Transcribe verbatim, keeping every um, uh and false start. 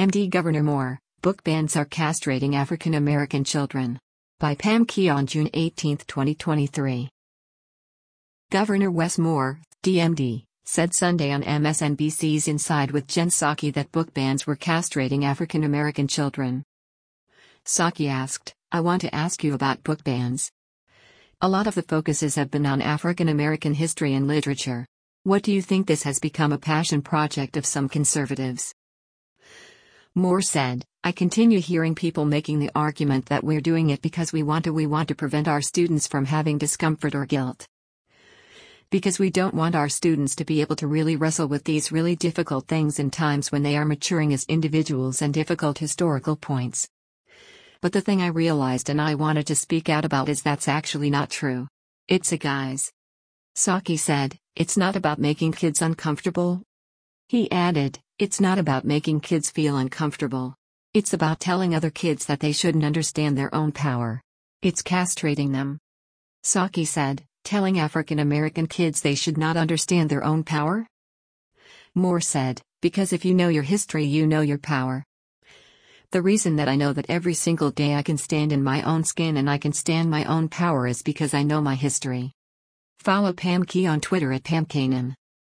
M D Governor Moore, book bans are castrating African American children. By Pam Key on June eighteenth, twenty twenty-three. Governor Wes Moore, D M D, said Sunday on M S N B C's Inside with Jen Psaki that book bans were castrating African American children. Psaki asked, "I want to ask you about book bans. A lot of the focuses have been on African American history and literature. What do you think this has become a passion project of some conservatives?" Moore said, "I continue hearing people making the argument that we're doing it because we want to we want to prevent our students from having discomfort or guilt. Because we don't want our students to be able to really wrestle with these really difficult things in times when they are maturing as individuals and difficult historical points. But the thing I realized and I wanted to speak out about is that's actually not true. It's a guise." Psaki said, "It's not about making kids uncomfortable." He added, "It's not about making kids feel uncomfortable. It's about telling other kids that they shouldn't understand their own power. It's castrating them." Psaki said, "Telling African American kids they should not understand their own power?" Moore said, "Because if you know your history, you know your power. The reason that I know that every single day I can stand in my own skin and I can stand my own power is because I know my history." Follow Pam Key on Twitter at Pam Kanan.